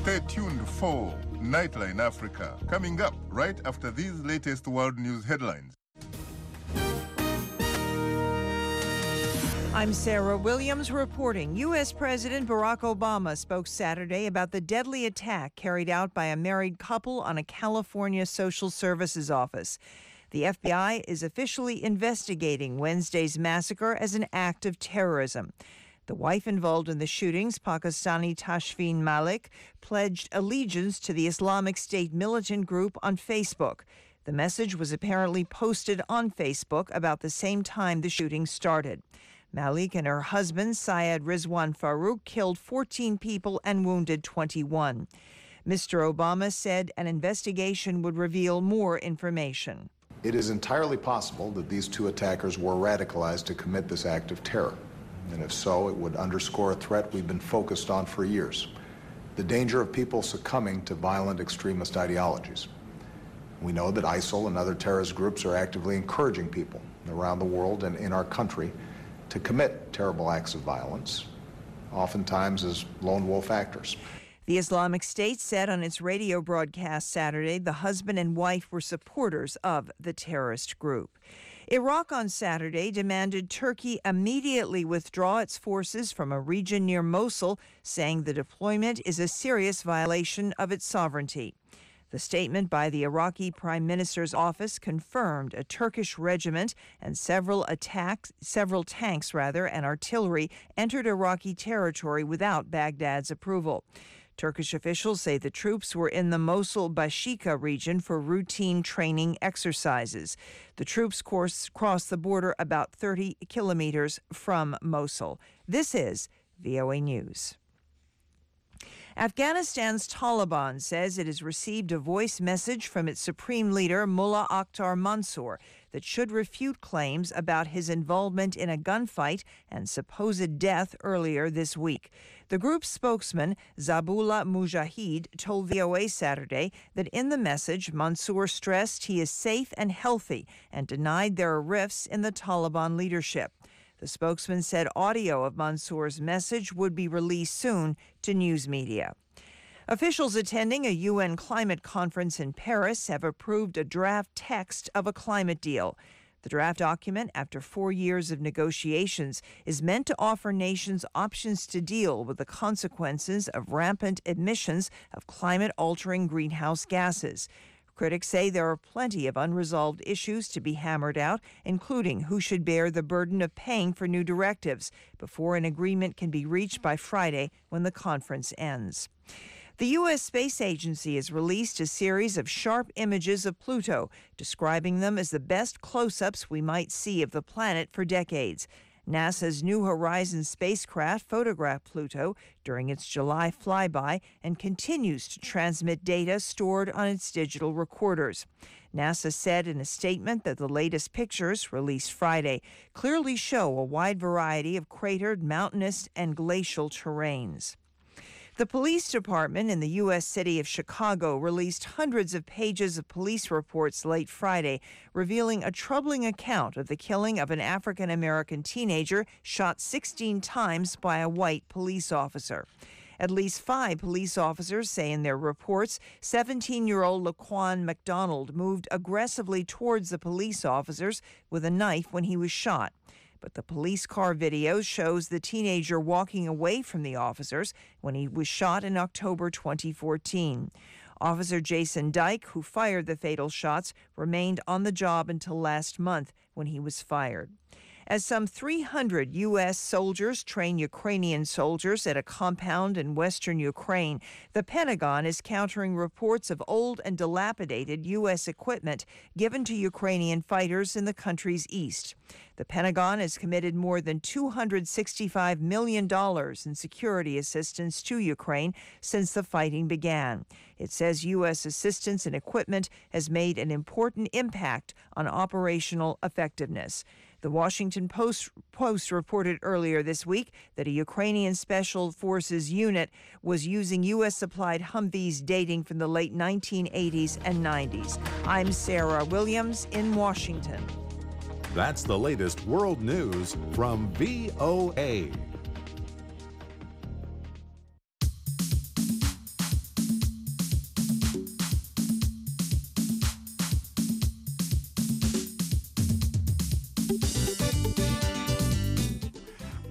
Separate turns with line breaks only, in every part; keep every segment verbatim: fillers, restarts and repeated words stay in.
Stay tuned for Nightline Africa, coming up right after these latest world news headlines.
I'm Sarah Williams reporting. U S. President Barack Obama spoke Saturday about the deadly attack carried out by a married couple on a California social services office. The F B I is officially investigating Wednesday's massacre as an act of terrorism. The wife involved in the shootings, Pakistani Tashfeen Malik, pledged allegiance to the Islamic State militant group on Facebook. The message was apparently posted on Facebook about the same time the shooting started. Malik and her husband, Syed Rizwan Farouk, killed fourteen people and wounded twenty-one. Mister Obama said an investigation would reveal more information.
It is entirely possible that these two attackers were radicalized to commit this act of terror. And if so, it would underscore a threat we've been focused on for years: the danger of people succumbing to violent extremist ideologies. We know that ISIL and other terrorist groups are actively encouraging people around the world and in our country to commit terrible acts of violence, oftentimes as lone wolf actors.
The Islamic State said on its radio broadcast Saturday the husband and wife were supporters of the terrorist group. Iraq on Saturday demanded Turkey immediately withdraw its forces from a region near Mosul, saying the deployment is a serious violation of its sovereignty. The statement by the Iraqi Prime Minister's office confirmed a Turkish regiment and several attacks, several tanks rather, and artillery entered Iraqi territory without Baghdad's approval. Turkish officials say the troops were in the Mosul-Bashika region for routine training exercises. The troops course crossed the border about thirty kilometers from Mosul. This is V O A News. Afghanistan's Taliban says it has received a voice message from its supreme leader, Mullah Akhtar Mansour, that should refute claims about his involvement in a gunfight and supposed death earlier this week. The group's spokesman, Zabullah Mujahid, told V O A Saturday that in the message, Mansour stressed he is safe and healthy and denied there are rifts in the Taliban leadership. The spokesman said audio of Mansour's message would be released soon to news media. Officials attending a U N climate conference in Paris have approved a draft text of a climate deal. The draft document, after four years of negotiations, is meant to offer nations options to deal with the consequences of rampant emissions of climate-altering greenhouse gases. Critics say there are plenty of unresolved issues to be hammered out, including who should bear the burden of paying for new directives, before an agreement can be reached by Friday when the conference ends. The U S. Space Agency has released a series of sharp images of Pluto, describing them as the best close-ups we might see of the planet for decades. NASA's New Horizons spacecraft photographed Pluto during its July flyby and continues to transmit data stored on its digital recorders. NASA said in a statement that the latest pictures, released Friday, clearly show a wide variety of cratered, mountainous, and glacial terrains. The police department in the U S city of Chicago released hundreds of pages of police reports late Friday, revealing a troubling account of the killing of an African-American teenager shot sixteen times by a white police officer. At least five police officers say in their reports seventeen-year-old Laquan McDonald moved aggressively towards the police officers with a knife when he was shot. But the police car video shows the teenager walking away from the officers when he was shot in October twenty fourteen. Officer Jason Dyke, who fired the fatal shots, remained on the job until last month when he was fired. As some three hundred U S soldiers train Ukrainian soldiers at a compound in western Ukraine, the Pentagon is countering reports of old and dilapidated U S equipment given to Ukrainian fighters in the country's east. The Pentagon has committed more than two hundred sixty-five million dollars in security assistance to Ukraine since the fighting began. It says U S assistance and equipment has made an important impact on operational effectiveness. The Washington Post, Post reported earlier this week that a Ukrainian Special Forces unit was using U S-supplied Humvees dating from the late nineteen eighties and nineties. I'm Sarah Williams in Washington.
That's the latest world news from V O A.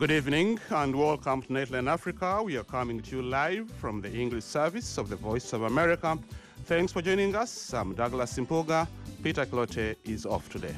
Good evening and welcome to Nightline Africa. We are coming to you live from the English service of the Voice of America. Thanks for joining us. I'm Douglas Simpoga. Peter Clote is off today.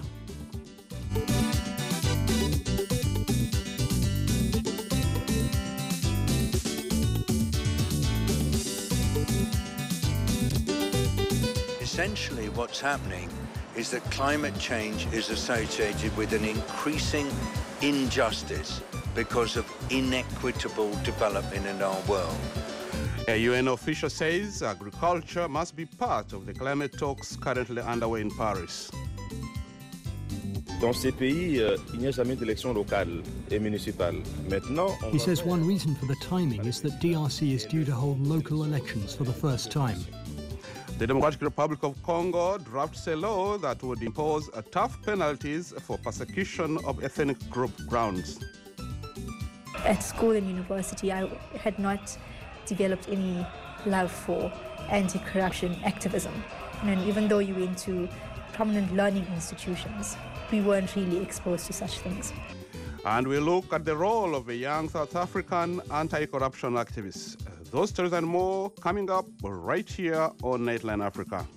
Essentially, what's happening is that climate change is associated with an increasing injustice because of inequitable development in our world.
A U N official says agriculture must be part of the climate talks currently underway in Paris.
Dans ces pays, euh, il n'y a jamais d'élection locale et municipale. Maintenant, on
He
va
says
faire-
one reason for the timing is that D R C is due to hold local elections for the first time.
The Democratic Republic of Congo drafts a law that would impose uh, tough penalties for persecution of ethnic group grounds.
At school and university, I had not developed any love for anti-corruption activism. And even though you went to prominent learning institutions, we weren't really exposed to such things.
And we look at the role of a young South African anti-corruption activist. Uh, Those stories and more coming up right here on Nightline Africa.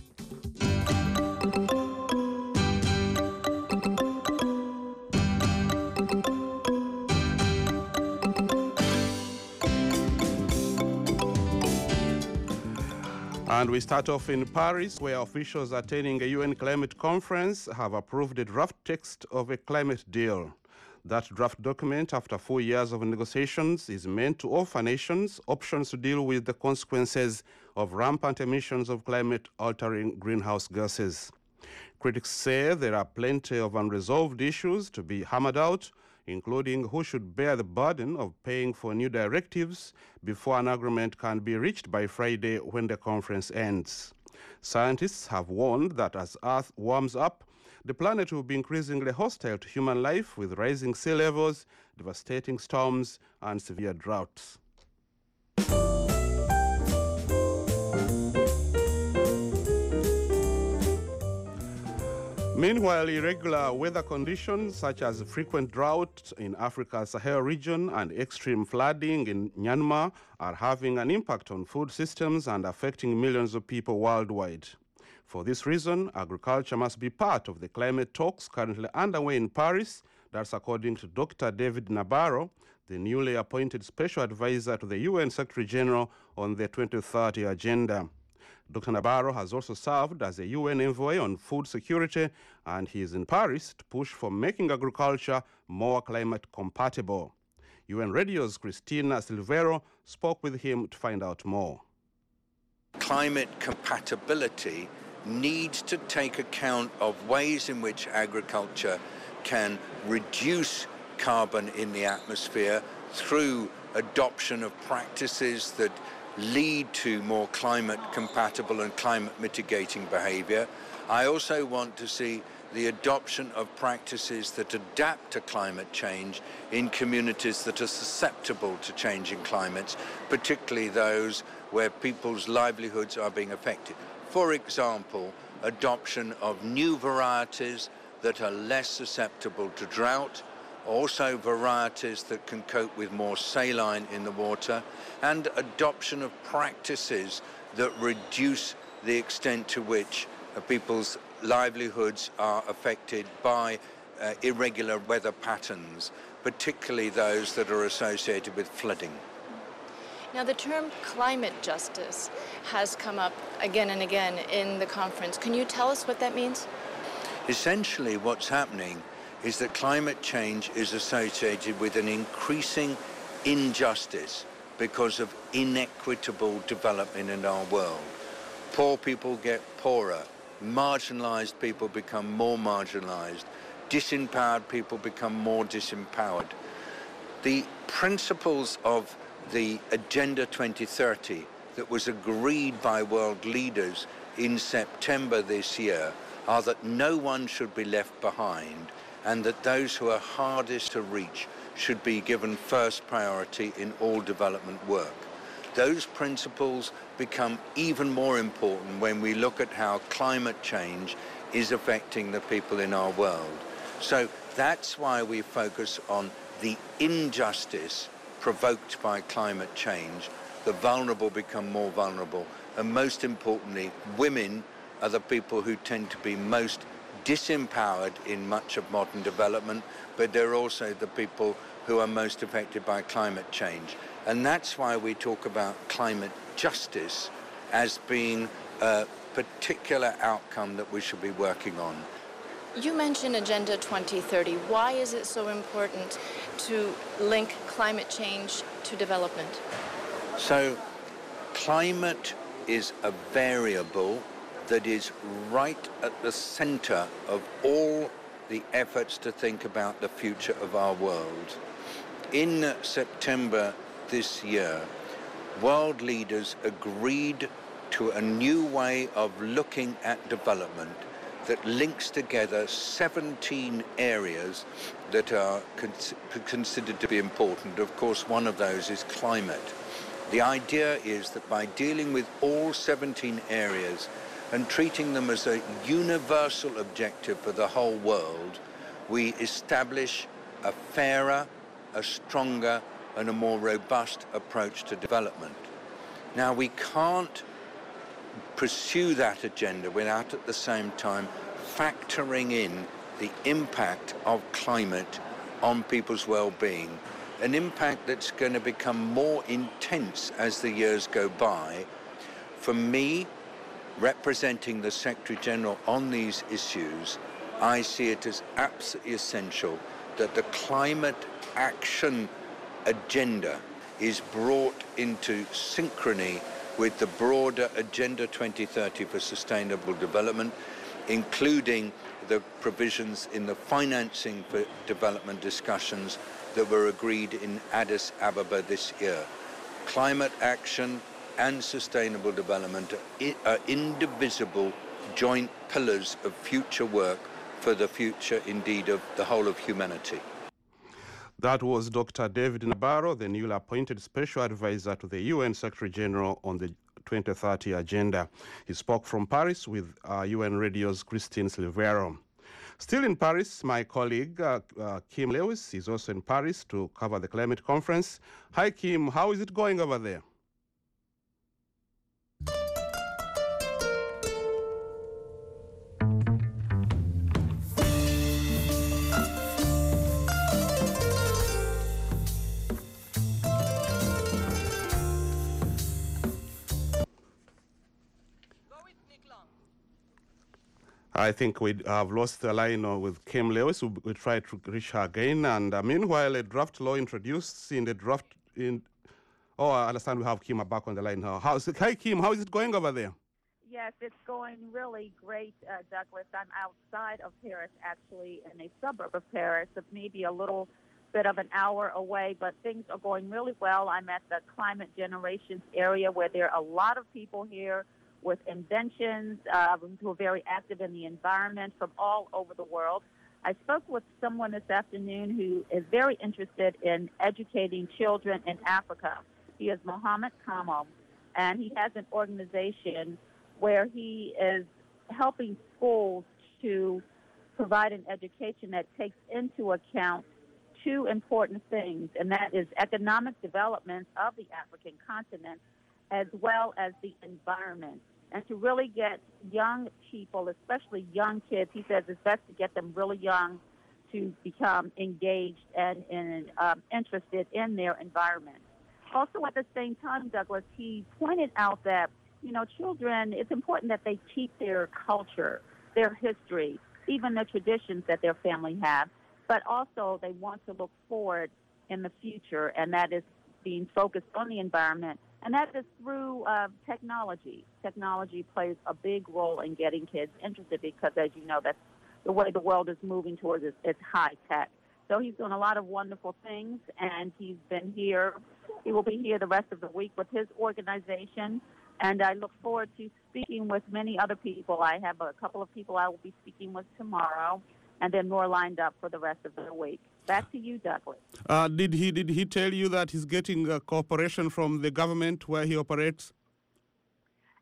And we start off in Paris, where officials attending a U N climate conference have approved a draft text of a climate deal. That draft document, after four years of negotiations, is meant to offer nations options to deal with the consequences of rampant emissions of climate-altering greenhouse gases. Critics say there are plenty of unresolved issues to be hammered out, including who should bear the burden of paying for new directives before an agreement can be reached by Friday when the conference ends. Scientists have warned that as Earth warms up, the planet will be increasingly hostile to human life with rising sea levels, devastating storms, and severe droughts. Meanwhile, irregular weather conditions such as frequent drought in Africa's Sahel region and extreme flooding in Myanmar are having an impact on food systems and affecting millions of people worldwide. For this reason, agriculture must be part of the climate talks currently underway in Paris. That's according to Doctor David Nabarro, the newly appointed special advisor to the U N Secretary General on the twenty thirty agenda. Doctor Nabarro has also served as a U N envoy on food security, and he is in Paris to push for making agriculture more climate compatible. U N Radio's Christina Silvero spoke with him to find out more.
Climate compatibility needs to take account of ways in which agriculture can reduce carbon in the atmosphere through adoption of practices that lead to more climate compatible and climate mitigating behavior. I also want to see the adoption of practices that adapt to climate change in communities that are susceptible to changing climates, particularly those where people's livelihoods are being affected. For example, adoption of new varieties that are less susceptible to drought, also varieties that can cope with more saline in the water, and adoption of practices that reduce the extent to which uh, people's livelihoods are affected by uh, irregular weather patterns, particularly those that are associated with flooding.
Now, the term climate justice has come up again and again in the conference. Can you tell us what that means?
Essentially, what's happening is that climate change is associated with an increasing injustice because of inequitable development in our world. Poor people get poorer, marginalized people become more marginalized, disempowered people become more disempowered. The principles of the Agenda twenty thirty that was agreed by world leaders in September this year are that no one should be left behind, and that those who are hardest to reach should be given first priority in all development work. Those principles become even more important when we look at how climate change is affecting the people in our world. So that's why we focus on the injustice provoked by climate change, the vulnerable become more vulnerable. And most importantly, women are the people who tend to be most disempowered in much of modern development, but they're also the people who are most affected by climate change. And that's why we talk about climate justice as being a particular outcome that we should be working on.
You mentioned Agenda twenty thirty. Why is it so important to link climate change to development?
So, climate is a variable that is right at the center of all the efforts to think about the future of our world. In September this year, world leaders agreed to a new way of looking at development that links together seventeen areas that are cons- considered to be important. Of course, one of those is climate. The idea is that by dealing with all seventeen areas and treating them as a universal objective for the whole world, we establish a fairer, a stronger, and a more robust approach to development. Now, we can't pursue that agenda without at the same time factoring in the impact of climate on people's well-being, an impact that's going to become more intense as the years go by. For me, representing the Secretary-General on these issues, I see it as absolutely essential that the climate action agenda is brought into synchrony with the broader Agenda twenty thirty for Sustainable Development, including the provisions in the financing for development discussions that were agreed in Addis Ababa this year. Climate action and sustainable development are indivisible joint pillars of future work for the future, indeed, of the whole of humanity.
That was Doctor David Nabarro, the newly appointed Special Advisor to the U N Secretary-General on the twenty thirty Agenda. He spoke from Paris with uh, U N Radio's Christine Silvero. Still in Paris, my colleague uh, uh, Kim Lewis is also in Paris to cover the climate conference. Hi, Kim. How is it going over there? I think we have lost the line uh, with Kim Lewis. We, we try to reach her again. And uh, meanwhile, a draft law introduced in the draft in. Oh, I understand we have Kim back on the line now. How's it? Hi, Kim. How is it going over there?
Yes, it's going really great, uh, Douglas. I'm outside of Paris, actually, in a suburb of Paris, of maybe a little bit of an hour away, but things are going really well. I'm at the Climate Generations area where there are a lot of people here with inventions, uh, who are very active in the environment from all over the world. I spoke with someone this afternoon who is very interested in educating children in Africa. He is Mohammed Kamal, and he has an organization where he is helping schools to provide an education that takes into account two important things, and that is economic development of the African continent as well as the environment. And to really get young people, especially young kids, he says it's best to get them really young to become engaged and, and um, interested in their environment. Also, at the same time, Douglas, he pointed out that, you know, children, it's important that they keep their culture, their history, even the traditions that their family have, but also they want to look forward in the future, and that is being focused on the environment. And that is through uh, technology. Technology plays a big role in getting kids interested because, as you know, that's the way the world is moving towards. It's, it's high tech. So he's doing a lot of wonderful things, and he's been here. He will be here the rest of the week with his organization, and I look forward to speaking with many other people. I have a couple of people I will be speaking with tomorrow, and then more lined up for the rest of the week. Back to you, Douglas.
Uh, did he did he tell you that he's getting uh, cooperation from the government where he operates?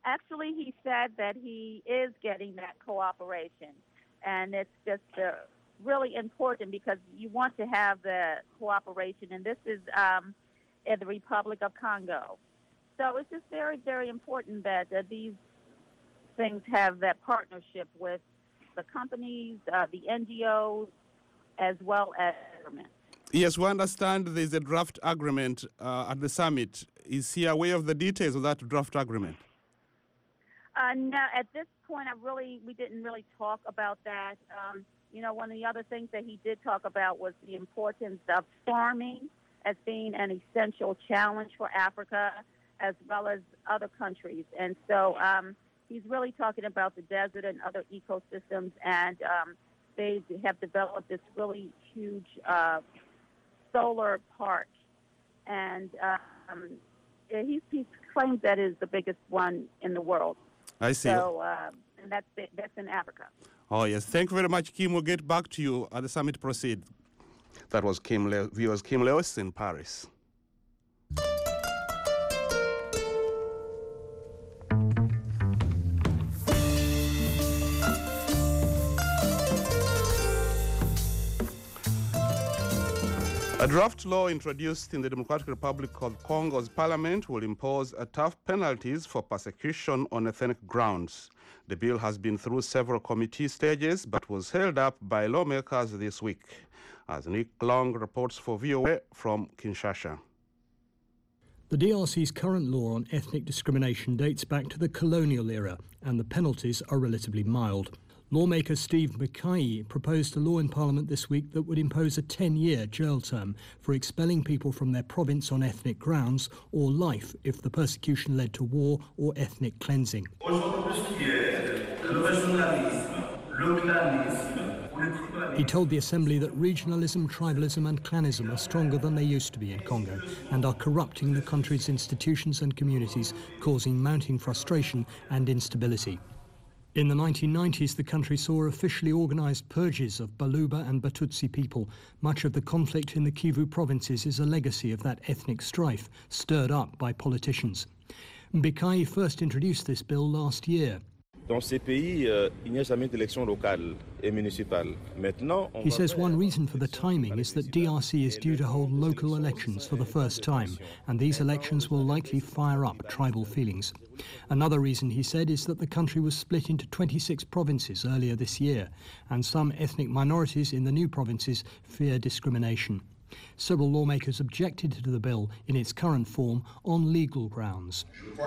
Actually, he said that he is getting that cooperation, and it's just uh, really important because you want to have the cooperation, and this is um, in the Republic of Congo. So it's just very, very important that uh, these things have that partnership with the companies, uh, the N G Os, as well as government.
Yes, we understand there's a draft agreement uh, at the summit. Is he aware of the details of that draft agreement?
Uh, no, at this point, I really, we didn't really talk about that. Um, you know, one of the other things that he did talk about was the importance of farming as being an essential challenge for Africa as well as other countries. And so um, he's really talking about the desert and other ecosystems, and um, they have developed this really huge uh, solar park. And um, he, he claims that is the biggest one in the world.
I see.
So uh, and that's, that's in Africa.
Oh, yes. Thank you very much, Kim. We'll get back to you as the summit proceed. That was Kim Le- viewers Kim Lewis in Paris. A draft law introduced in the Democratic Republic of Congo's parliament will impose a tough penalties for persecution on ethnic grounds. The bill has been through several committee stages but was held up by lawmakers this week. As Nick Long reports for V O A from Kinshasa.
The D R C's current law on ethnic discrimination dates back to the colonial era, and the penalties are relatively mild. Lawmaker Steve Mikayi proposed a law in Parliament this week that would impose a ten-year jail term for expelling people from their province on ethnic grounds, or life if the persecution led to war or ethnic cleansing. He told the Assembly that regionalism, tribalism and clanism are stronger than they used to be in Congo and are corrupting the country's institutions and communities, causing mounting frustration and instability. In the nineteen nineties, the country saw officially organised purges of Baluba and Batutsi people. Much of the conflict in the Kivu provinces is a legacy of that ethnic strife, stirred up by politicians. Mikayi first introduced this bill last year.
Dans ces pays, euh, il n'y a jamais d'élection locale et municipale. Maintenant,
he says one reason for the timing is that D R C is due to hold local elections for the first time, and these elections will likely fire up tribal feelings. Another reason, he said, is that the country was split into twenty-six provinces earlier this year, and some ethnic minorities in the new provinces fear discrimination. Several lawmakers objected to the bill in its current form on legal grounds.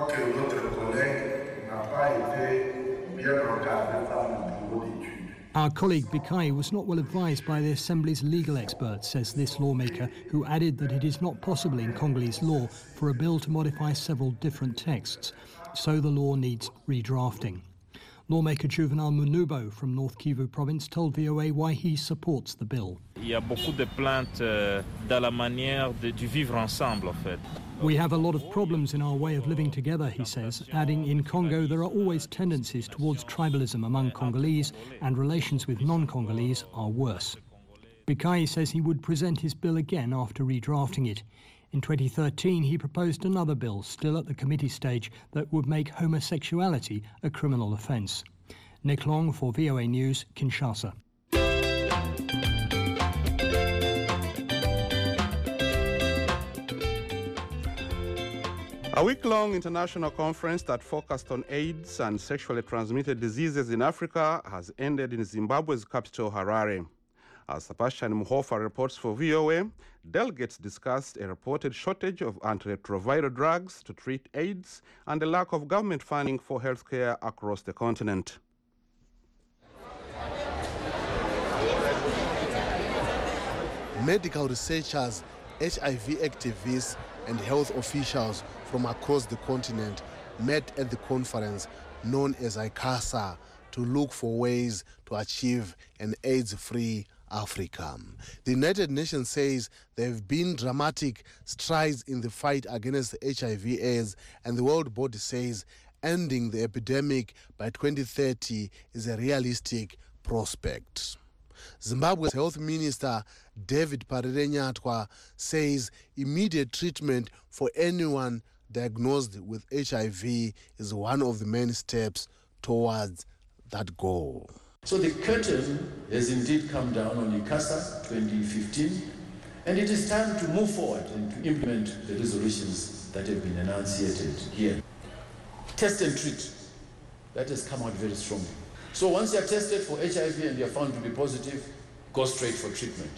Our colleague Mikayi was not well advised by the Assembly's legal experts, says this lawmaker, who added that it is not possible in Congolese law for a bill to modify several different texts, so the law needs redrafting. Lawmaker Juvenal Munubo from North Kivu province told V O A why he supports the bill.
Il y a beaucoup de plaintes dans la manière de, du vivre ensemble, en fait.
We have a lot of problems in our way of living together, he says, adding in Congo there are always tendencies towards tribalism among Congolese, and relations with non-Congolese are worse. Mikayi says he would present his bill again after redrafting it. In twenty thirteen, he proposed another bill, still at the committee stage, that would make homosexuality a criminal offence. Nick Long for V O A News, Kinshasa.
A week-long international conference that focused on AIDS and sexually transmitted diseases in Africa has ended in Zimbabwe's capital, Harare. As Sebastian Muhofa reports for V O A, delegates discussed a reported shortage of antiretroviral drugs to treat AIDS and the lack of government funding for healthcare across the continent.
Medical researchers, H I V activists, and health officials from across the continent met at the conference known as ICASA to look for ways to achieve an AIDS-free Africa. The United Nations says there have been dramatic strides in the fight against H I V AIDS, and the World Body says ending the epidemic by twenty thirty is a realistic prospect. Zimbabwe's Health Minister David Parirenyatwa says immediate treatment for anyone diagnosed with H I V is one of the many steps towards that goal.
So the curtain has indeed come down on ICASA twenty fifteen, and it is time to move forward and to implement the resolutions that have been enunciated here. Test and treat. That has come out very strongly. So once you are tested for H I V and you are found to be positive, go straight for treatment.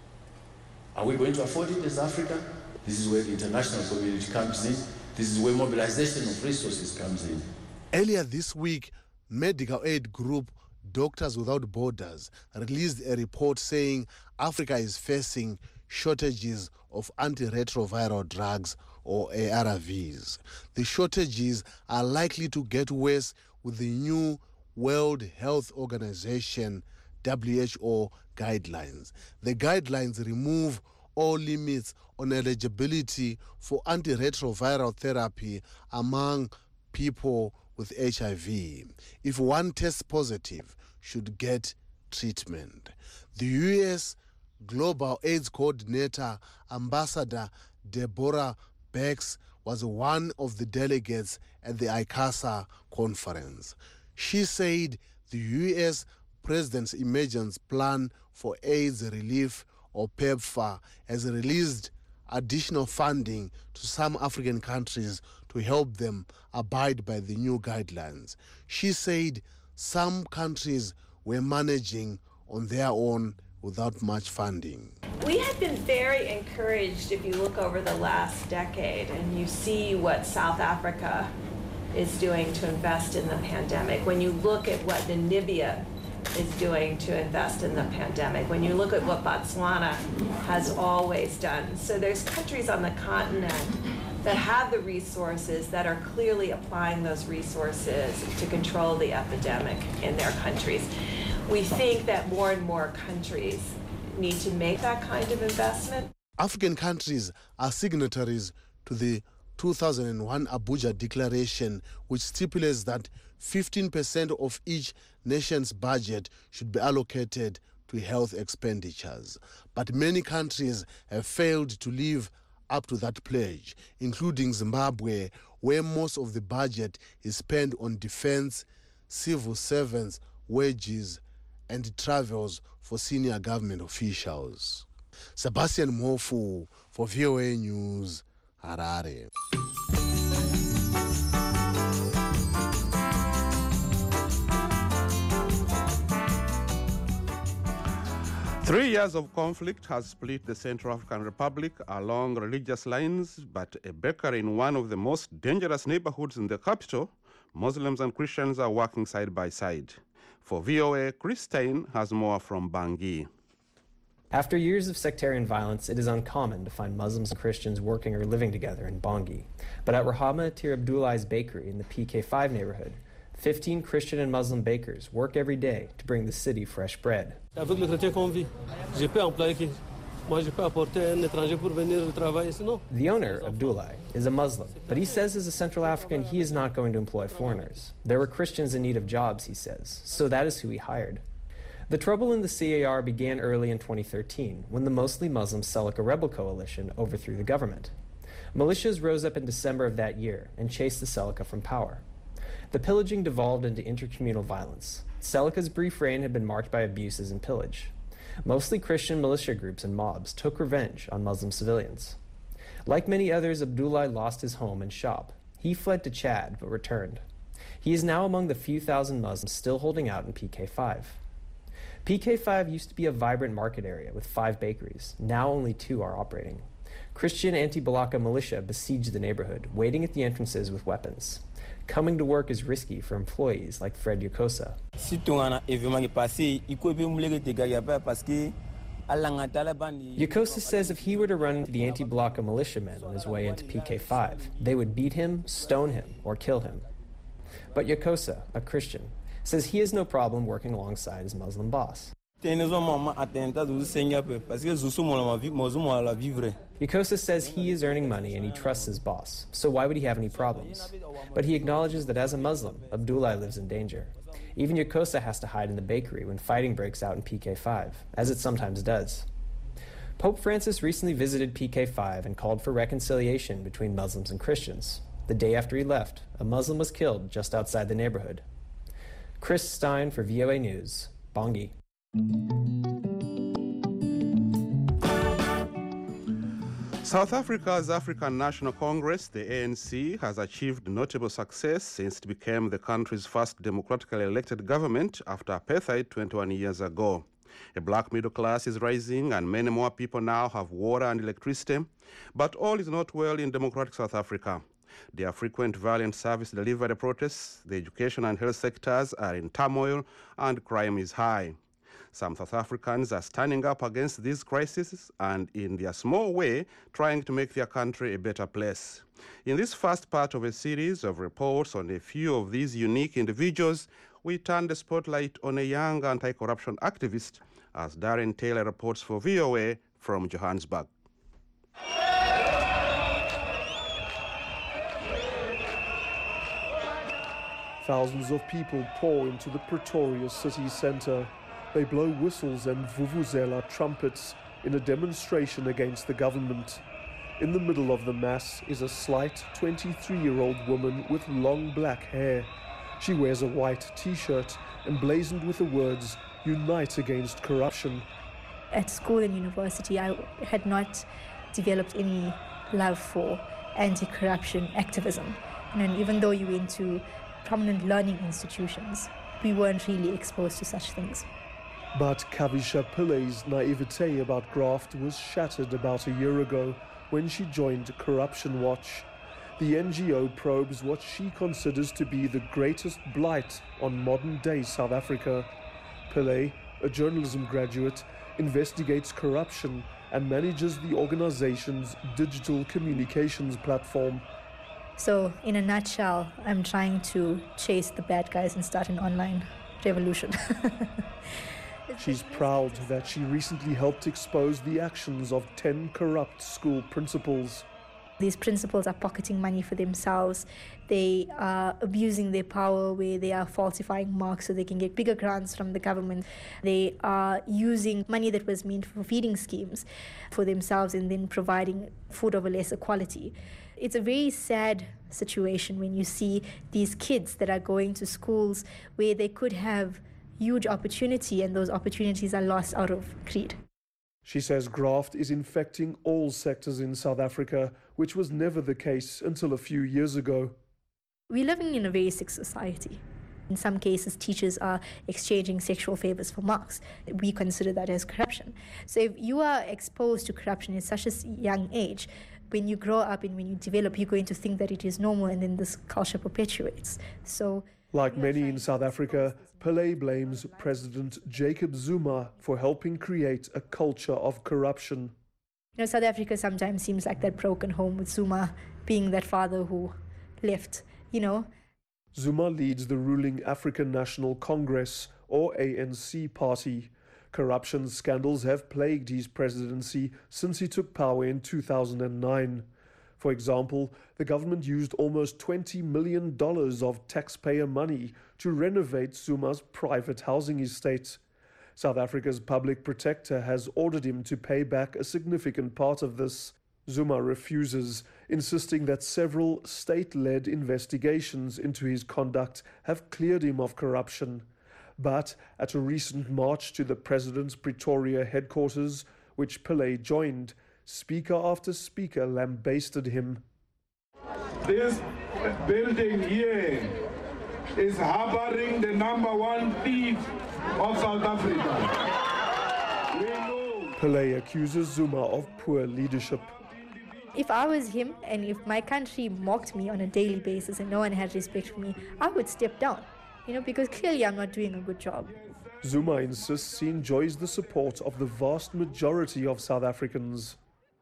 Are we going to afford it as Africa? This is where the international community comes in. This is where mobilization of resources comes in.
Earlier this week, medical aid group Doctors Without Borders released a report saying Africa is facing shortages of antiretroviral drugs or A R Vs. The shortages are likely to get worse with the new World Health Organization W H O guidelines. The guidelines remove all limits on eligibility for antiretroviral therapy among people with H I V. If one tests positive, should get treatment. The U S Global AIDS Coordinator, Ambassador Deborah Birx, was one of the delegates at the ICASA conference. She said the U S President's Emergency Plan for AIDS Relief, or PEPFAR, has released additional funding to some African countries to help them abide by the new guidelines. She said some countries were managing on their own without much funding.
We have been very encouraged if you look over the last decade and you see what South Africa is doing to invest in the pandemic. When you look at what Namibia is doing to invest in the pandemic, when you look at what Botswana has always done. So there's countries on the continent that have the resources that are clearly applying those resources to control the epidemic in their countries. We think that more and more countries need to make that kind of investment.
African countries are signatories to the two thousand one Abuja Declaration, which stipulates that fifteen percent of each nation's budget should be allocated to health expenditures. But many countries have failed to live up to that pledge, including Zimbabwe, where most of the budget is spent on defense, civil servants, wages, and travels for senior government officials. Sebastian Mofu for V O A News, Harare.
Three years of conflict has split the Central African Republic along religious lines, but a bakery in one of the most dangerous neighborhoods in the capital, Muslims and Christians are working side by side. For V O A, Chris Stein has more from Bangui.
After years of sectarian violence, it is uncommon to find Muslims and Christians working or living together in Bangui. But at Rahama Tir Abdullah's bakery in the P K five neighborhood, fifteen Christian and Muslim bakers work every day to bring the city fresh bread. The owner, Abdullah, is a Muslim, but he says as a Central African he is not going to employ foreigners. There were Christians in need of jobs, he says, so that is who he hired. The trouble in the C A R began early in twenty thirteen, when the mostly Muslim Seleka rebel coalition overthrew the government. Militias rose up in December of that year and chased the Seleka from power. The pillaging devolved into intercommunal violence. Seleka's brief reign had been marked by abuses and pillage. Mostly Christian militia groups and mobs took revenge on Muslim civilians. Like many others, Abdullah lost his home and shop. He fled to Chad, but returned. He is now among the few thousand Muslims still holding out in P K five. P K five used to be a vibrant market area with five bakeries. Now only two are operating. Christian anti-Balaka militia besiege the neighborhood, waiting at the entrances with weapons. Coming to work is risky for employees like Fred Yokosa. Yokosa says if he were to run into the anti-Balaka militiamen on his way into P K five, they would beat him, stone him, or kill him. But Yokosa, a Christian, says he has no problem working alongside his Muslim boss. Yokosa says he is earning money and he trusts his boss, so why would he have any problems? But he acknowledges that as a Muslim, Abdullah lives in danger. Even Yokosa has to hide in the bakery when fighting breaks out in P K five, as it sometimes does. Pope Francis recently visited P K five and called for reconciliation between Muslims and Christians. The day after he left, a Muslim was killed just outside the neighborhood. Chris Stein for V O A News, Bongi.
South Africa's African National Congress, the A N C, has achieved notable success since it became the country's first democratically elected government after apartheid twenty-one years ago. A black middle class is rising and many more people now have water and electricity, but all is not well in democratic South Africa. There are frequent violent service delivery protests, the education and health sectors are in turmoil, and crime is high. Some South Africans are standing up against these crises and, in their small way, trying to make their country a better place. In this first part of a series of reports on a few of these unique individuals, we turn the spotlight on a young anti-corruption activist, as Darren Taylor reports for V O A from Johannesburg.
Thousands of people pour into the Pretoria city centre. They blow whistles and vuvuzela trumpets in a demonstration against the government. In the middle of the mass is a slight twenty-three-year-old woman with long black hair. She wears a white t-shirt emblazoned with the words, "Unite against corruption."
At school and university, I had not developed any love for anti-corruption activism. And even though you went to prominent learning institutions, we weren't really exposed to such things.
But Kavisha Pillai's naivete about graft was shattered about a year ago when she joined Corruption Watch. The N G O probes what she considers to be the greatest blight on modern-day South Africa. Pillai, a journalism graduate, investigates corruption and manages the organization's digital communications platform.
So, in a nutshell, I'm trying to chase the bad guys and start an online revolution.
She's proud that she recently helped expose the actions of ten corrupt school principals.
These principals are pocketing money for themselves. They are abusing their power where they are falsifying marks so they can get bigger grants from the government. They are using money that was meant for feeding schemes for themselves and then providing food of a lesser quality. It's a very sad situation when you see these kids that are going to schools where they could have huge opportunity and those opportunities are lost out of greed.
She says graft is infecting all sectors in South Africa, which was never the case until a few years ago.
We're living in a very sick society. In some cases, teachers are exchanging sexual favors for marks. We consider that as corruption. So if you are exposed to corruption at such a young age, when you grow up and when you develop, you're going to think that it is normal, and then this culture perpetuates. So,
like many in South Africa, Pillai blames President Jacob Zuma for helping create a culture of corruption.
You know, South Africa sometimes seems like that broken home, with Zuma being that father who left, you know.
Zuma leads the ruling African National Congress, or A N C party. Corruption scandals have plagued his presidency since he took power in two thousand nine. For example, the government used almost twenty million dollars of taxpayer money to renovate Zuma's private housing estate. South Africa's public protector has ordered him to pay back a significant part of this. Zuma refuses, insisting that several state-led investigations into his conduct have cleared him of corruption. But at a recent march to the president's Pretoria headquarters, which Pillai joined, speaker after speaker lambasted him.
This building here is harboring the number one thief of South Africa. We know.
Pillai accuses Zuma of poor leadership.
If I was him and if my country mocked me on a daily basis and no one had respect for me, I would step down, you know, because clearly I'm not doing a good job.
Zuma insists he enjoys the support of the vast majority of South Africans.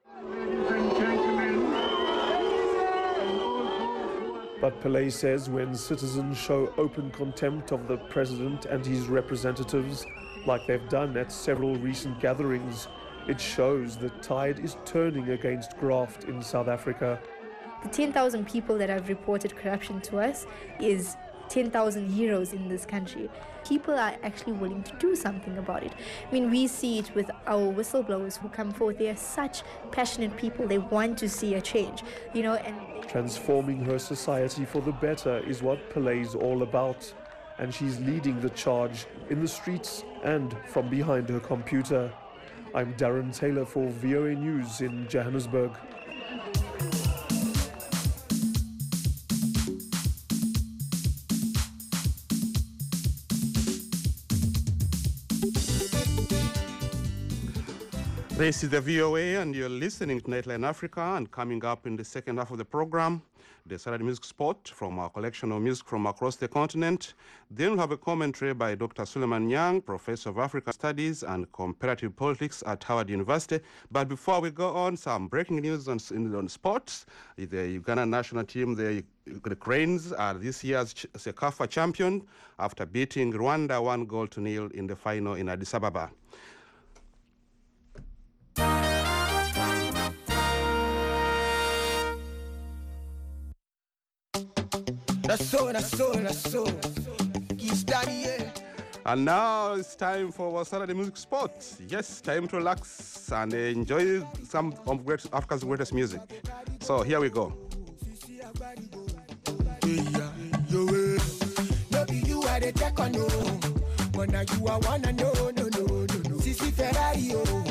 But Pillai says when citizens show open contempt of the president and his representatives, like they've done at several recent gatherings, it shows the tide is turning against graft in South Africa.
The ten thousand people that have reported corruption to us is ten thousand heroes in this country. People are actually willing to do something about it. I mean, we see it with our whistleblowers who come forward. They are such passionate people. They want to see a change, you know. And
transforming her society for the better is what Pillai is all about. and she's leading the charge in the streets and from behind her computer. I'm Darren Taylor for V O A News in Johannesburg.
This is the V O A, and you're listening to Nightline Africa. And coming up in the second half of the program, the Saturday Music Spot from our collection of music from across the continent. Then we'll have a commentary by Doctor Suleiman Nyang, Professor of African Studies and Comparative Politics at Howard University. But before we go on, some breaking news on, on sports. The Uganda national team, the, the Cranes, are this year's CECAFA champion after beating Rwanda one goal to nil in the final in Addis Ababa.
That's so, that's so, that's so.
And now it's time for our Saturday Music Spot. Yes, time to relax and enjoy some of great Africa's greatest music. So here we go.
No be you are the check on no, but now you are one and no, no, no, no, no. Sisi Ferrari, oh.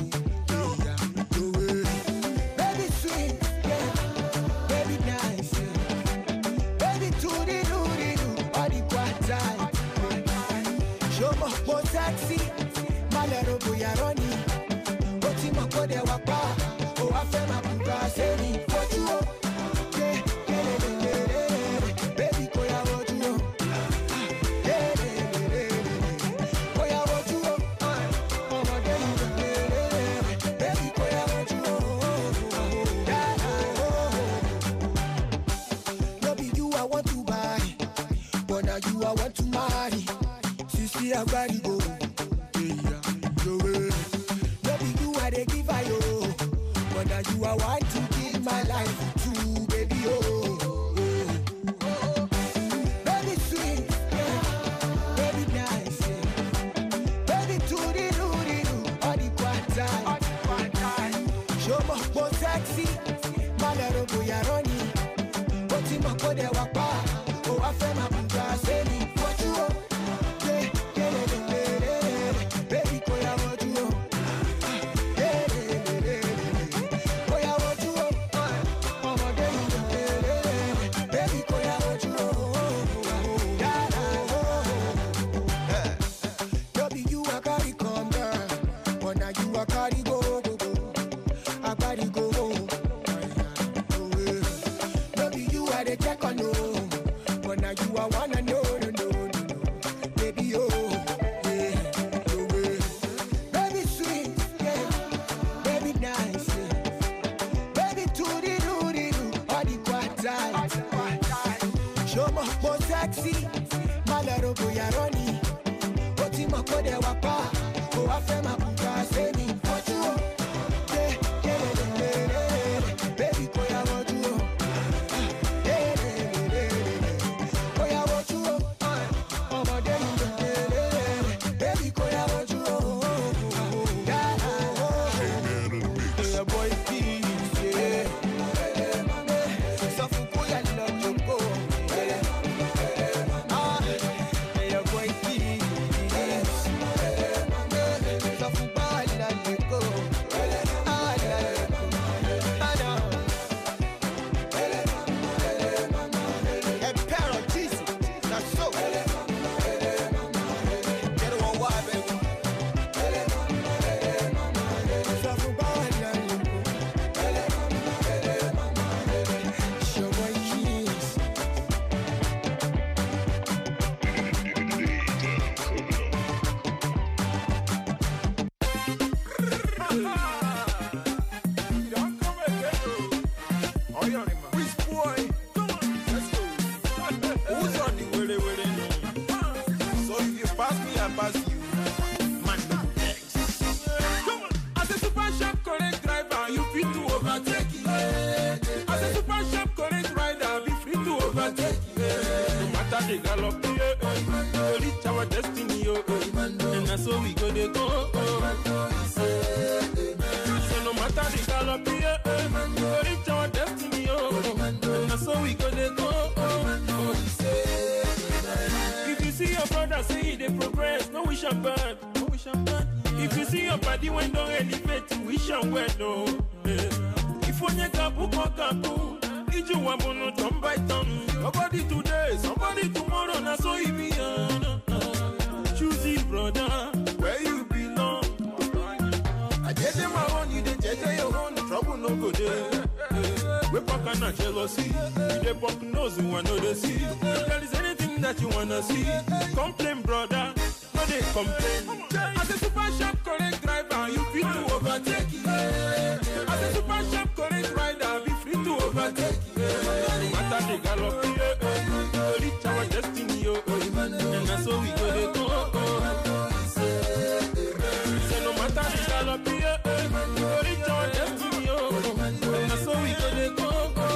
Baby sweet, yeah. Baby nice, yeah. Baby toody doody doo, body quite tight. Show me more taxi, malero boyaroni. Oti mako de wapa, o afe mabuka seri. What you want? Yeah, yeah, yeah, yeah. Baby koya what you want? Yeah, yeah, yeah, yeah. Koya what you want? Mama de you yeah. Baby koya what you want? Yeah, oh. No be you I want to buy, but now you I want to marry. Sisi I gotta go. Yeah, no way. No be you I dey give I yo, but now you I want to give my life to, baby oh. oh. Baby sweet, yeah. Baby nice, yeah. Baby toody doody doo, all the quantity. Show me more sexy, malero boyaroni. Oti mako de wapa, o afe mabuka seni. What you want? Yeah, yeah, yeah, yeah, yeah. Baby koya what you want? Yeah, yeah, yeah, yeah, yeah. Koya what you want? Mama de you yeah, yeah. Baby koya what you want? Yeah, yeah. No be you I carry come girl, but now you I carry go, go, go. I carry go home. No be you I dey check on no, but now you I wanna know, no, no, no, no. Baby oh, yeah, no way. Baby sweet, yeah. Baby nice, yeah. Baby toody doody doo, all the quantity. Show me more sexy, malero boyaroni. Oti mako de wapa, o afe mabuka seni. What you want? Yeah, yeah, yeah, yeah, yeah. Baby koya what you want? Yeah, yeah, yeah, yeah, yeah. Koya what you want? Mama de you yeah, yeah, yeah. Baby koya what you want? Yeah, yeah, boy peace, yeah. Safu koya love you go. Ah, yeah, boy peace. Safu bala you go. Ah, yeah, ah, no. A pair of Jesus, that's so. Get it on wide, baby. Safu bala you go. Show boy keys. Which boy? Let's go. Who's on the willy willy no? So if you pass me, I pass you. Man, no next. Come on. As a super sharp correct driver, you fit to overtake it. As a super sharp correct rider, be free to overtake it. No matter the gallop, yeah, we'll reach our destiny, oh, oh. And that's how we go, they go, oh. So no matter the gallop, yeah, we'll reach our destiny, oh. And that's how we go, they go, oh. If you
see your brother say they progress, no wish am bad. No wish am bad. Yeah. If you see your body when don't elevate, wish am well, no. Yeah. If onye kabu kwa kabu, iju wambo no turn by turn. Nobody today, somebody tomorrow, na so it be. Uh, uh. Choose it, brother, where you belong. I get them my own, you dey get your own. Trouble no go there. We pack on a jealousy. We dey pop nose, we want to see. If there is anything that you wanna see, complain, brother. No they complain. As a super sharp correct driver, you free to overtake. As a super sharp correct rider, be free to overtake. No matter the gallop, we reach our destiny, oh, and that's how we go to go. Say no matter the gallop, we reach our destiny, oh, and that's how we go to go.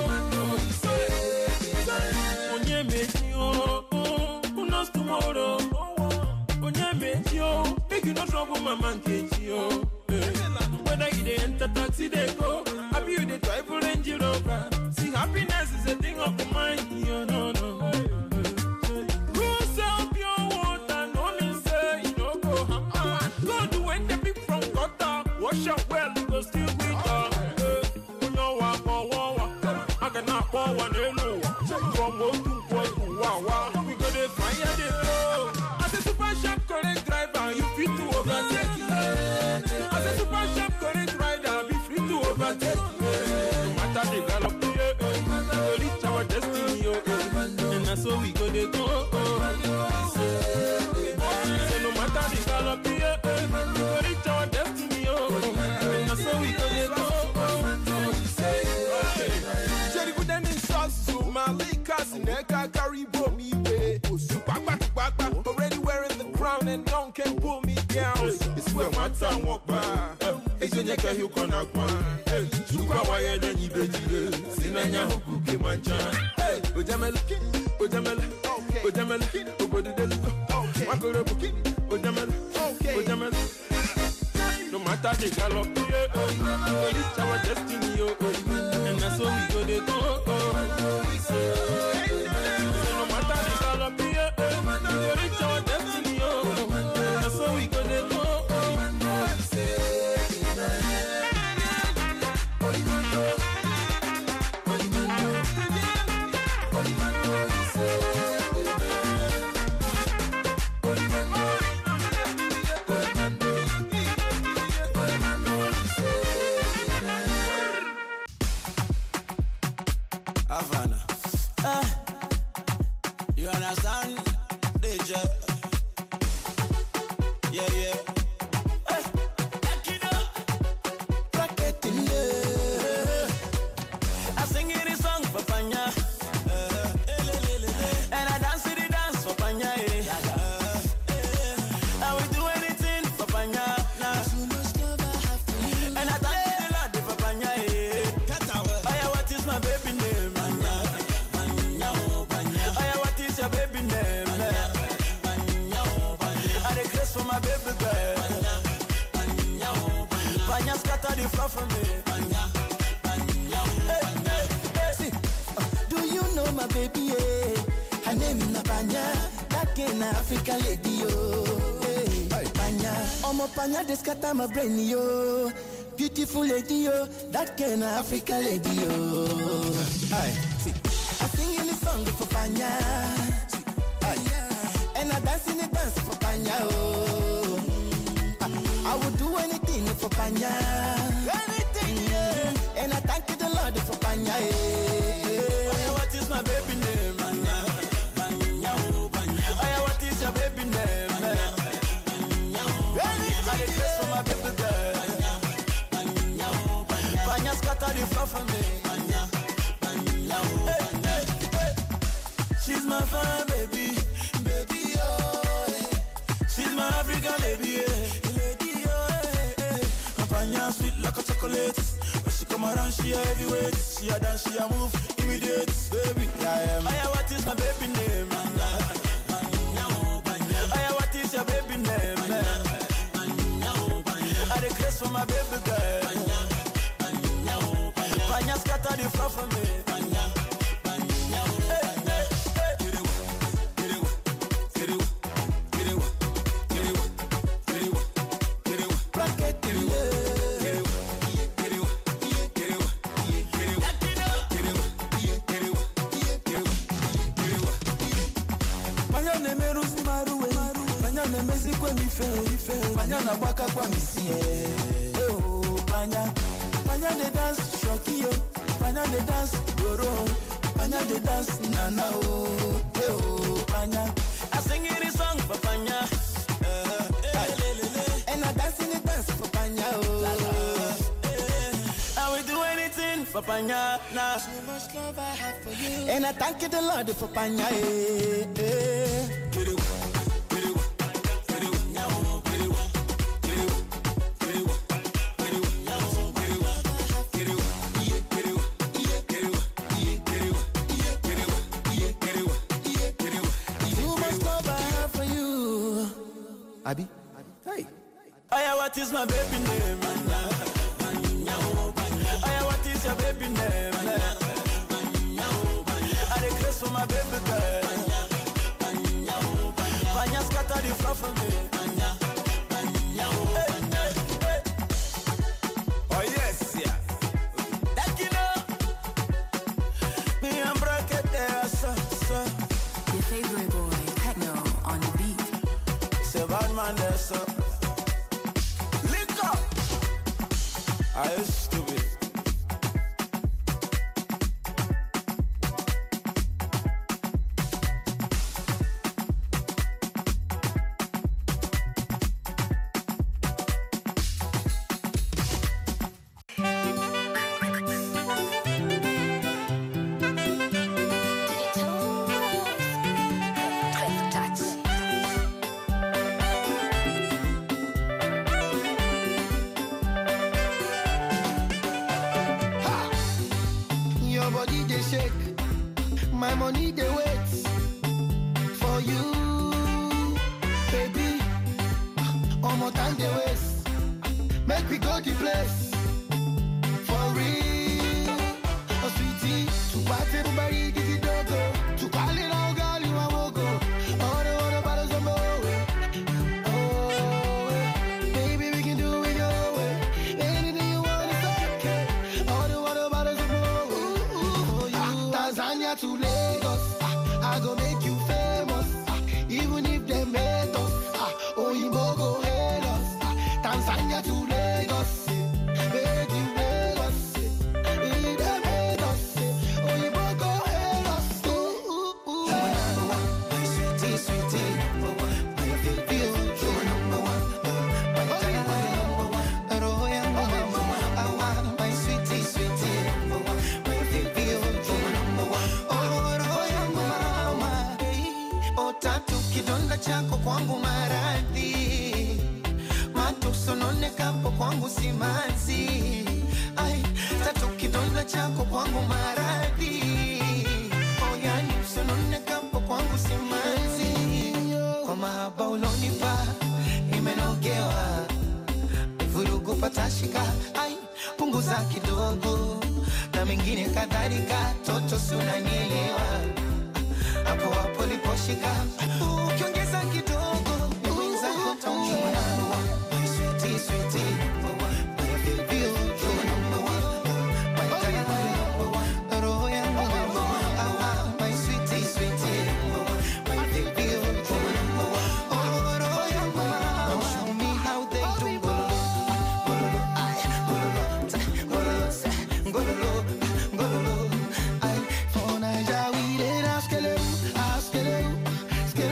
Onye meji oh, who knows tomorrow? Onye meji oh, make you no trouble my man keji oh. Whether you dey enter taxi they go, happy you dey drive Range Rover. See happiness is a thing of the mind, you no no. Go sell pure water, no mean say you no go harm. Go do when the big from gutter, wash up well, go still with her. You know what, what, what, I cannot pour one hello. From one to one to wow wow, we go to fire the flow. As a super sharp correct driver, you fit to overtake. As a super sharp correct rider, be free to overtake. No matter the gallop, we reach our destiny, and that's how we go to go. So no matter the gallop, we reach our destiny, and that's how we go to go. Jerry put them in sauce, so my liquors in there can carry me way. Already wearing the crown and no one can pull me down. It's where my time walk by. It's when you can you connect one. You go away then you be jiggle. Sinanya who came my chan. Hey, Ojamel, Ojamel, Ojamel, Obodi Delico. Makoro, Ojamel, Ojamel. No matter the gallop, we reach our destiny, and that's how we go to go. No matter the gallop, we reach our destiny, and that's how we go to go.
Havana. Uh, you understand? D J. Yeah, yeah. Hey, back it up. Rock it in there. I sing this song for Panya. Uh, and I dance to the dance for Panya. Uh, I will do anything for Panya. Nah. And I thank the Lord for Panya. Oh, yeah, what is my baby name? Baby name, I request for my baby girl. Panya scatter the floor for me. Hey, hey, hey. See, uh, do you know my baby? Eh? Her name is Panya, that in Africa lady yo. Hey, Panya, Omo Panya they scatter my brain yo. Beautiful lady yo, that in Africa lady yo. Hey, see, I sing in the song for Panya. And I dance in the dance for Panya, oh. I, I would do anything for Panya. Anything, yeah. And I thank you the Lord for Panya, yeah. Oh, yeah, what is my baby name? Panya, Panya, oh, Panya. Oh, yeah, what is your baby name? Panya, oh, Panya. I request for my baby girl. Panya, oh, Panya. Panya scatter the floor for me. Panya, Panya, oh, Panya. Hey, hey, hey. She's my fine baby. Baby, oh, eh. She's my African lady, yeah. Lady, oh, eh, eh. Panya sweet like a chocolate. When she come around, she a heavyweight. She a dance, she a move, immediate. Baby, I am. Oh, yeah, what is my baby name? Oh, yeah, what is your baby name? I request for my baby girl. Panya scatter the floor for me. Hey, hey, hey. Get it, get it, get it. Manyane merusi maruwe, manyane mezikwe mife, manyana baka kwa misie. Oh, manya, manya de dance shokio, manya de dance goro, manya de dance nana oh, oh, manya. I sing it song for Panya, and I dance in the dance for Panya oh. I will do anything for Panya now. So much love I have for you, and I thank you the Lord for Panya. Eh, eh. Abi, hey. Aya, what is my baby name? Aya, what is your baby name? I request for my baby girl. Panya scatter the fluff for me. Hey, hey, hey. Oh yes, yeah. That you know. Me and bracket there, so, so.
Your favorite boy, Techno, on the beat.
Bad man there, so lick up. I used stupid.
My money they wait for you, baby. One more time they waste. Make we go the place for real. Oh sweetie, to party everybody get it dogo. To call it all girl you a wogo. All the other bottles of more. Oh, baby we can do it your way. Anything you want is okay. All the other bottles of more. Oh, you Tanzania to Lagos, I go make you famous, even if they made us. Oh, you go hate us. Tanzania to Lagos, make you Lagos, if they made us. Oh, you go hate us. Ooh, ooh, ooh. Number one, sweetie, sweetie, number one. My baby, you're number one. My diamond, number one. Royal number one. I want my sweetie, sweetie, number one. My baby, you're number one. Tatu kidonda chako kwangu maradhi, matusononekapo kwangu simanzi. Ai, tatu kidonda chako kwangu maradhi, oh yani usononekapo kwangu simanzi. Kwa mahaba ulonipa nimenogewa, vurugu patashika. Ai, punguza kidogo na mengine kadhalika, toto si unanielewa. Hapo hapo liposhika, ukiongeza kidogo niweza kutonga. My sweetie, sweetie, my baby, you're number one. My diamond, number one. Roho yangu number one. My sweetie, sweetie, my baby, you're number one. Oh, roho yangu number one. Show me how they do gololo, ay, gololo, gololo, gololo, gololo, ay. For Naija we dey ask you.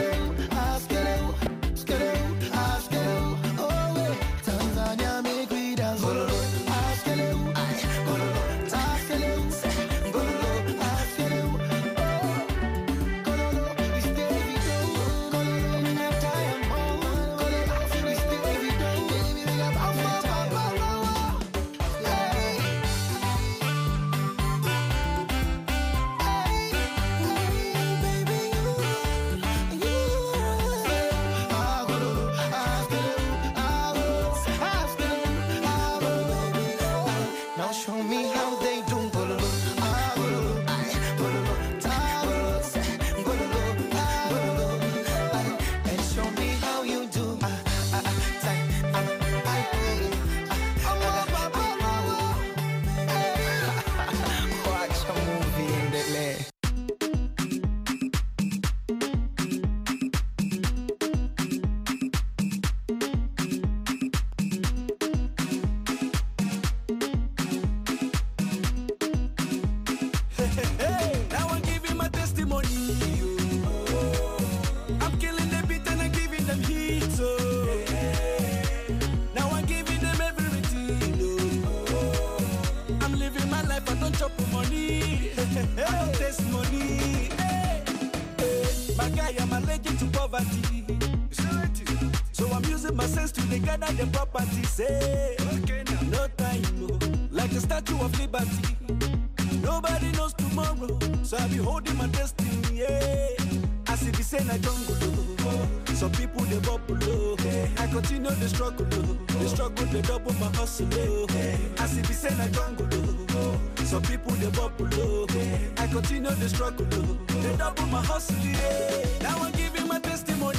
to poverty. So I'm using my sense to gather the property. Say, no time, no. Like the Statue of Liberty. Nobody knows tomorrow, so I'll be holding my destiny. Yeah. As if it's in a jungle, oh. Some people they bubble, oh. I continue the struggle, oh. The struggle they double my hustle, oh. As if it's in a jungle, oh. Some people they bubble, oh. I continue the struggle, oh. They double my hustle, yeah. Now I'm giving my testimony.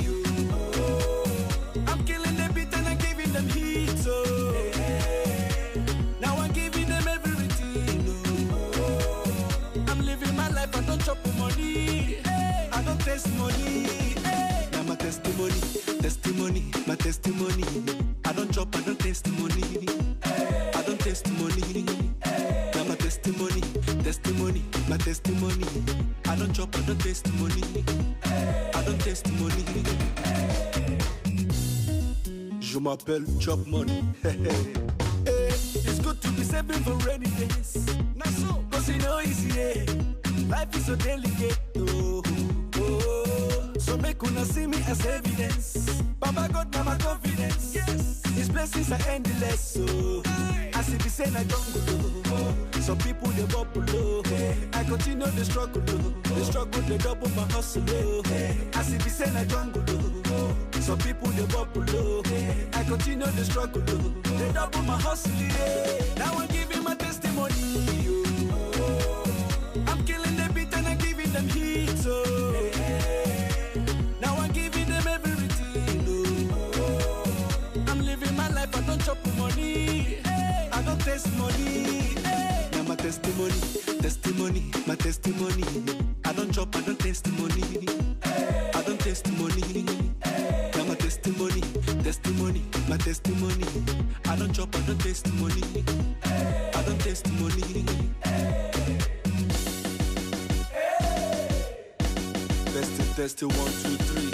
I'm killing the beat and I'm giving them heat, so now I'm giving them everything. Oh. I'm living my life, I don't chop money, I don't taste money. Now my testimony, testimony, my testimony. I don't chop, I don't taste money, I don't taste money. Now my testimony, testimony, my testimony. I don't chop, I don't taste money, I don't taste money. Je m'appelle Chop Money. Hey, it's good to be saving for rainy days. Not so, cause you know it's yeah. Life is so delicate. Oh, oh. So make una see me as evidence. Baba God, now my confidence. Yes, His blessings are endless. So as if He say na jungle. Oh. Some people they bubble. Oh. I continue the struggle. Oh. The struggle they double my hustle. Oh. As if He say na jungle. Oh. Some people they bubble, oh. I continue the struggle, oh. They double my hustle, yeah. Now I'm giving my testimony, oh. I'm killing the beat and I'm giving them heat, oh. Now I'm giving them everything, oh. I'm living my life, I don't chop money, I don't taste money. Now my testimony, testimony, my testimony. I don't chop, I don't taste money, I don't taste money. My testimony, testimony, my testimony. I don't chop, I don't taste money, I don't taste money. Test, test, one, two, three.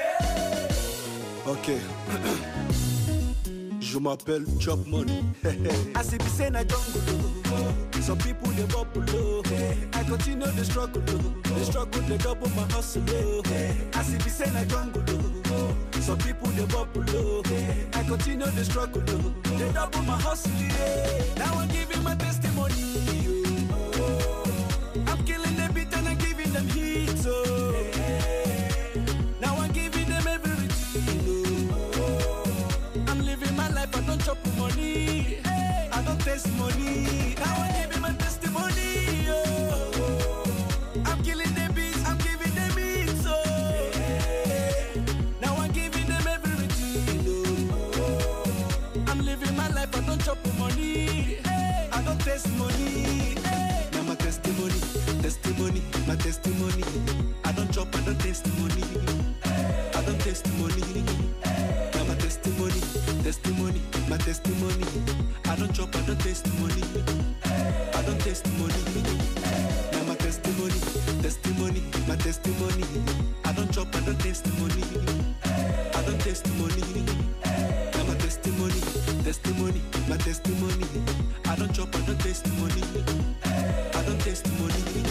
Okay. Je m'appelle Chop Money. I see be saying I jungle. Some people they bubble. I continue the struggle. The struggle they double my hustle. I see be saying I jungle. Some people they bubble. I continue the struggle. They double my hustle. Now I'm giving my testimony. I'm killing the beat and I'm giving them heat. So now I'm giving them everything. I'm living my life. I don't chop money. I don't taste money. Now I'm giving my testimony. I'm killing the beats. I'm giving them heat. So now I'm giving them everything. I'm living my life. I don't chop money. I don't taste money. Now my testimony, testimony, my testimony. I don't chop. I don't taste money. I don't taste money. Now my testimony, testimony, my testimony. I don't chop. I don't taste money. I don't taste money. Now my testimony, testimony, my testimony. I don't chop. I don't taste money. I don't taste money. Now my testimony, testimony, my testimony. I don't chop. I don't taste money. I don't taste money.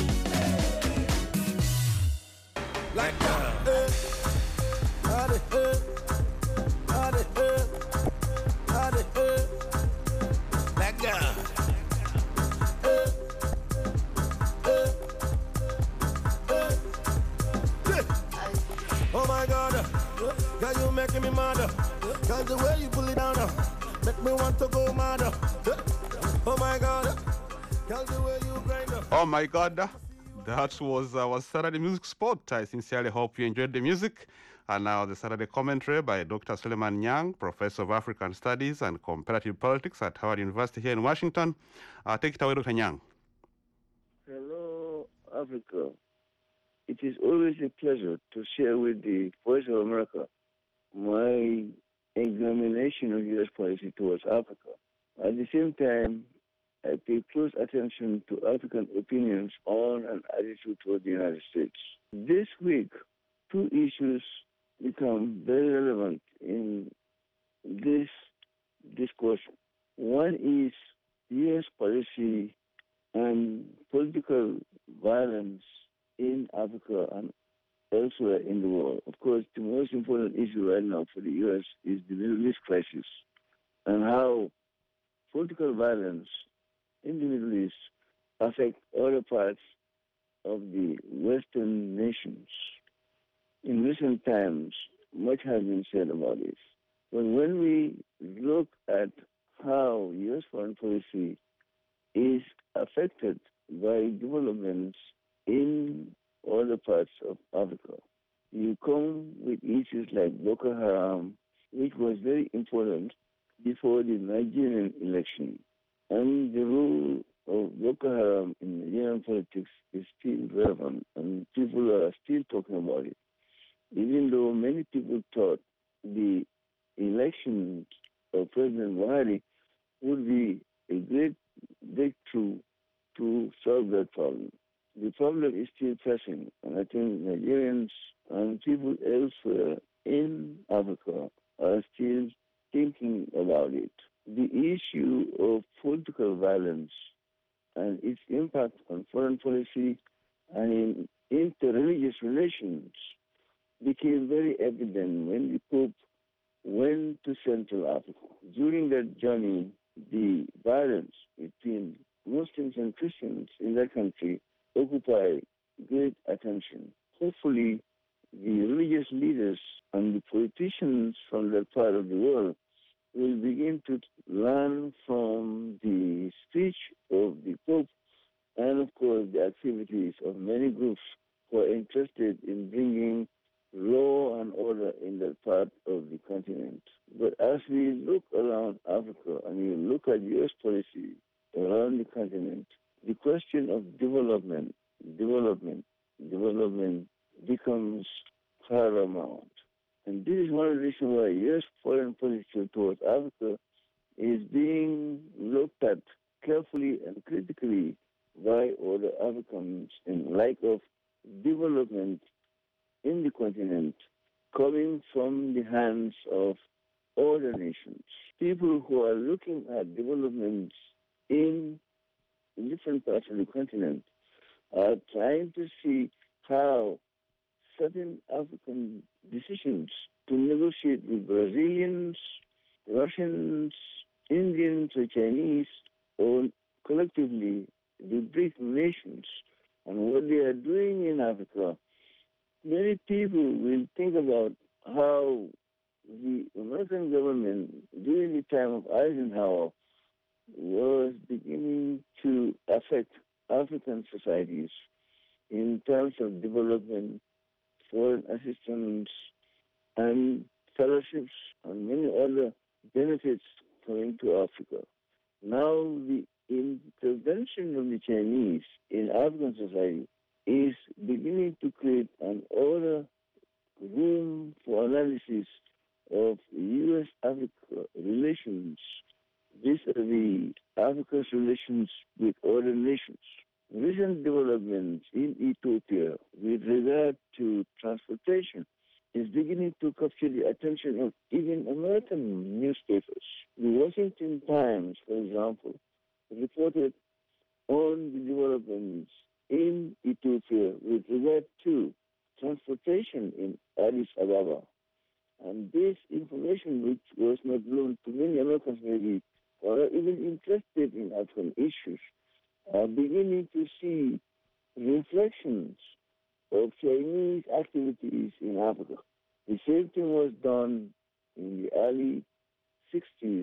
Like that. Uh, uh, uh, uh, uh, uh, like that. Uh, uh, uh, yeah. Oh my God, girl, you making me mad. Girl, the way you pull it down, make me want to go mad. Oh my God, girl, the way you grind.
Oh my God. That was our Saturday Music Spot. I sincerely hope you enjoyed the music. And now the Saturday commentary by Doctor Suleiman Nyang, Professor of African Studies and Comparative Politics at Howard University here in Washington. Uh, take it away, Doctor Nyang.
Hello, Africa. It is always a pleasure to share with the Voice of America my examination of U S policy towards Africa. At the same time, I pay close attention to African opinions on and attitude toward the United States. This week, two issues become very relevant in this discourse. One is U S policy and political violence in Africa and elsewhere in the world. Of course, the most important issue right now for the U S is the Middle East crisis and how political violence in the Middle East affect other parts of the Western nations. In recent times, much has been said about this. But when we look at how U S foreign policy is affected by developments in other parts of Africa, you come with issues like Boko Haram, which was very important before the Nigerian election. And the role of Boko Haram in Nigerian politics is still relevant, and people are still talking about it. Even though many people thought the election of President Buhari would be a great breakthrough to solve that problem. The problem is still pressing, and I think Nigerians and people elsewhere in Africa are still thinking about it. The issue of political violence and its impact on foreign policy and in interreligious relations became very evident when the Pope went to Central Africa. During that journey, the violence between Muslims and Christians in that country occupied great attention. Hopefully, the religious leaders and the politicians from that part of the world will begin to learn from the speech of the Pope and, of course, the activities of many groups who are interested in bringing law and order in that part of the continent. But as we look around Africa and you look at U S policy around the continent, the question of development, development, development becomes paramount. And this is one of the reasons why U S foreign policy towards Africa is being looked at carefully and critically by other Africans in light of development in the continent coming from the hands of other nations. People who are looking at developments in different parts of the continent are trying to see how certain African decisions to negotiate with Brazilians, Russians, Indians, or Chinese, or collectively the BRIC nations, and what they are doing in Africa, many people will think about how the American government during the time of Eisenhower was beginning to affect African societies in terms of development, foreign assistance, and fellowships, and many other benefits coming to Africa. Now the intervention of the Chinese in African society is beginning to create an order room for analysis of U S Africa relations vis-a-vis Africa's relations with other nations. Recent developments in Ethiopia with regard to transportation is beginning to capture the attention of even American newspapers. The Washington Times, for example, reported on the developments in Ethiopia with regard to transportation in Addis Ababa. And this information, which was not known to many Americans maybe, or even interested in African issues, are beginning to see reflections of Chinese activities in Africa. The same thing was done in the early sixties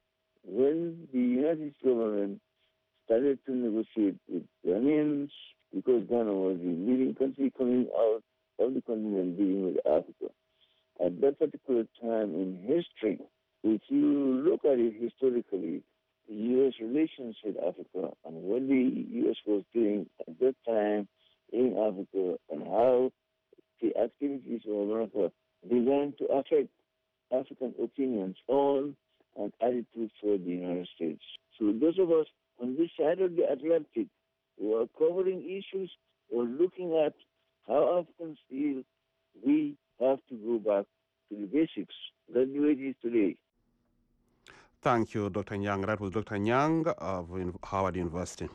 when the United States government started to negotiate with Ghanaians, because Ghana was the leading country coming out of the continent dealing with Africa. At that particular time in history, if you look at it historically, the U S relations with Africa and what the U S was doing at that time in Africa and how the activities of America began to affect African opinions on and attitudes for the United States. So those of us on this side of the Atlantic who are covering issues or looking at how Africans feel, we have to go back to the basics. That's the way it is today.
Thank you, Doctor Nyang. That was Doctor Nyang of Howard University.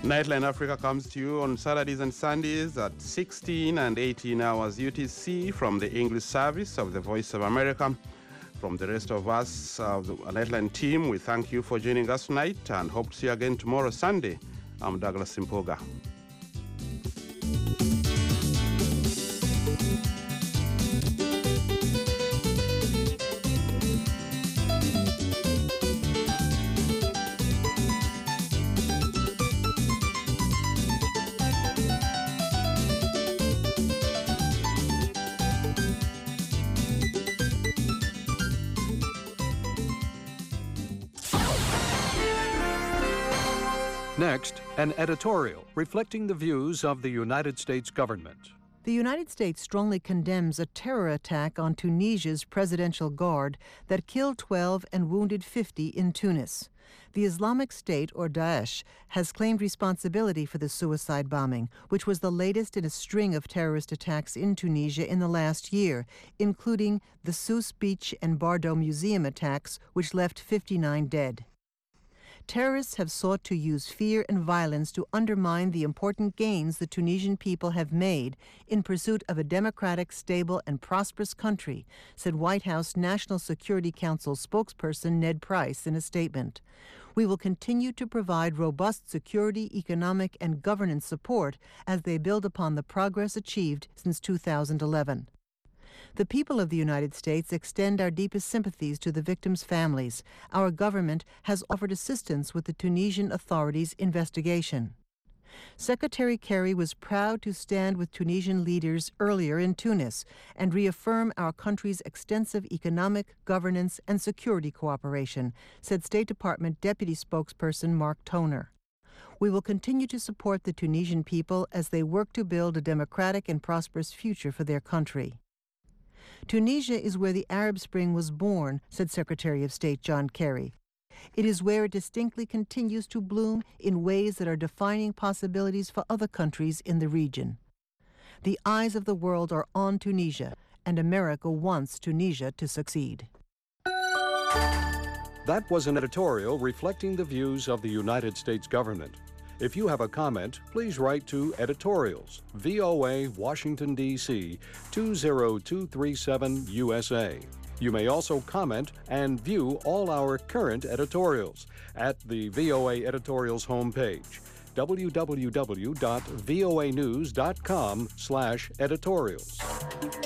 Nightline Africa comes to you on Saturdays and Sundays at sixteen and eighteen hours U T C from the English service of the Voice of America. From the rest of us, uh, the Nightline team, we thank you for joining us tonight and hope to see you again tomorrow, Sunday. I'm Douglas Simpoga.
Next, an editorial reflecting the views of the United States government.
The United States strongly condemns a terror attack on Tunisia's presidential guard that killed twelve and wounded fifty in Tunis. The Islamic State, or Daesh, has claimed responsibility for the suicide bombing, which was the latest in a string of terrorist attacks in Tunisia in the last year, including the Sousse Beach and Bardo Museum attacks, which left fifty-nine dead. Terrorists have sought to use fear and violence to undermine the important gains the Tunisian people have made in pursuit of a democratic, stable, and prosperous country, said White House National Security Council spokesperson Ned Price in a statement. We will continue to provide robust security, economic, and governance support as they build upon the progress achieved since two thousand eleven. The people of the United States extend our deepest sympathies to the victims' families. Our government has offered assistance with the Tunisian authorities' investigation. Secretary Kerry was proud to stand with Tunisian leaders earlier in Tunis and reaffirm our country's extensive economic, governance, and security cooperation, said State Department Deputy Spokesperson Mark Toner. We will continue to support the Tunisian people as they work to build a democratic and prosperous future for their country. Tunisia is where the Arab Spring was born, said Secretary of State John Kerry. It is where it distinctly continues to bloom in ways that are defining possibilities for other countries in the region. The eyes of the world are on Tunisia, and America wants Tunisia to succeed.
That was an editorial reflecting the views of the United States government. If you have a comment, please write to Editorials, V O A, Washington, D C two zero two three seven U S A. You may also comment and view all our current editorials at the V O A Editorials homepage, w w w dot voa news dot com slash editorials.